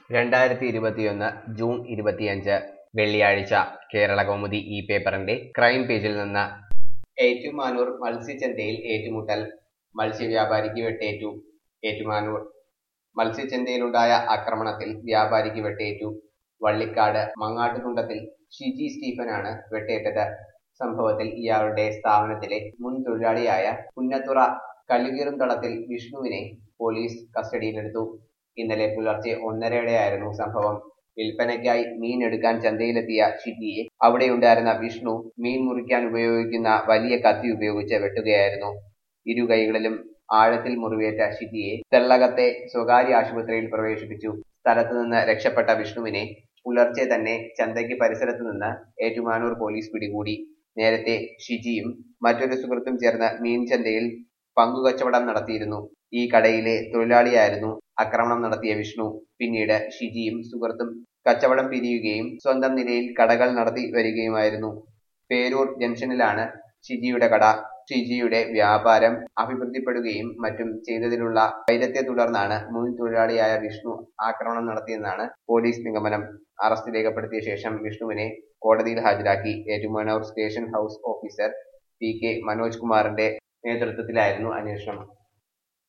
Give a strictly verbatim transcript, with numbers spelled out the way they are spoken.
രണ്ടായിരത്തി ഇരുപത്തിയൊന്ന് ജൂൺ ഇരുപത്തിയഞ്ച് വെള്ളിയാഴ്ച കേരള കൗമുദി ഈ പേപ്പറിന്റെ ക്രൈം പേജിൽ നിന്ന്. ഏറ്റുമാനൂർ മത്സ്യച്ചന്തയിൽ ഏറ്റുമുട്ടൽ, മത്സ്യവ്യാപാരിക്ക് വെട്ടേറ്റു. ഏറ്റുമാനൂർ മത്സ്യച്ചന്തയിലുണ്ടായ ആക്രമണത്തിൽ വ്യാപാരിക്ക് വെട്ടേറ്റു. വള്ളിക്കാട് മങ്ങാട്ടുതുണ്ടത്തിൽ ഷിജി സ്റ്റീഫനാണ് വെട്ടേറ്റത്. സംഭവത്തിൽ ഇയാളുടെ സ്ഥാപനത്തിലെ മുൻ തൊഴിലാളിയായ പുന്നത്തുറ കല്ലുകീറുംതളത്തിൽ വിഷ്ണുവിനെ പോലീസ് കസ്റ്റഡിയിലെടുത്തു. ഇന്നലെ പുലർച്ചെ ഒന്നരയോടെയായിരുന്നു സംഭവം. വിൽപ്പനയ്ക്കായി മീൻ എടുക്കാൻ ചന്തയിലെത്തിയ ഷിജിയെ അവിടെയുണ്ടായിരുന്ന വിഷ്ണു മീൻ മുറിക്കാൻ ഉപയോഗിക്കുന്ന വലിയ കത്തി ഉപയോഗിച്ച് വെട്ടുകയായിരുന്നു. ഇരു കൈകളിലും ആഴത്തിൽ മുറിവേറ്റ ഷിജിയെ തെള്ളകത്തെ സ്വകാര്യ ആശുപത്രിയിൽ പ്രവേശിപ്പിച്ചു. സ്ഥലത്തു നിന്ന് രക്ഷപ്പെട്ട വിഷ്ണുവിനെ പുലർച്ചെ തന്നെ ചന്തയ്ക്ക് പരിസരത്തു നിന്ന് ഏറ്റുമാനൂർ പോലീസ് പിടികൂടി. നേരത്തെ ഷിജിയും മറ്റൊരു സുഹൃത്തും ചേർന്ന് മീൻ ചന്തയിൽ പങ്കുകച്ചവടം നടത്തിയിരുന്നു. ഈ കടയിലെ തൊഴിലാളിയായിരുന്നു ആക്രമണം നടത്തിയ വിഷ്ണു. പിന്നീട് ഷിജിയും സുഹൃത്തും കച്ചവടം പിരിയുകയും സ്വന്തം നിലയിൽ കടകൾ നടത്തി വരികയുമായിരുന്നു. പേരൂർ ജംഗ്ഷനിലാണ് ഷിജിയുടെ കട. ഷിജിയുടെ വ്യാപാരം അഭിവൃദ്ധിപ്പെടുകയും മറ്റും ചെയ്തതിലുള്ള വൈരത്തെ തുടർന്നാണ് മുൻ തൊഴിലാളിയായ വിഷ്ണു ആക്രമണം നടത്തിയെന്നാണ് പോലീസ് നിഗമനം. അറസ്റ്റ് രേഖപ്പെടുത്തിയ ശേഷം വിഷ്ണുവിനെ കോടതിയിൽ ഹാജരാക്കി. Ettumanoor station house officer P K Manoj കുമാറിന്റെ നേതൃത്വത്തിലായിരുന്നു അന്വേഷണം.